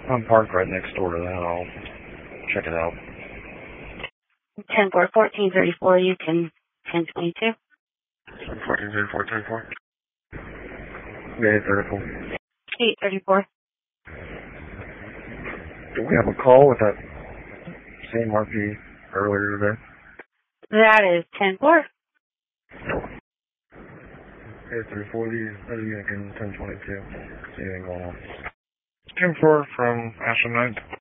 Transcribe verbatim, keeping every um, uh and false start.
I'm parked right next door to that. I'll check it out. ten four, fourteen thirty-four, you can ten twenty-two. fourteen thirty-four, thirty-four. Yeah, thirty-four. eight thirty-four. Do we have a call with that same R P earlier today? That is ten four. eight thirty-four, the other unit can ten twenty-two. See anything going on. ten four from Ashland ninth.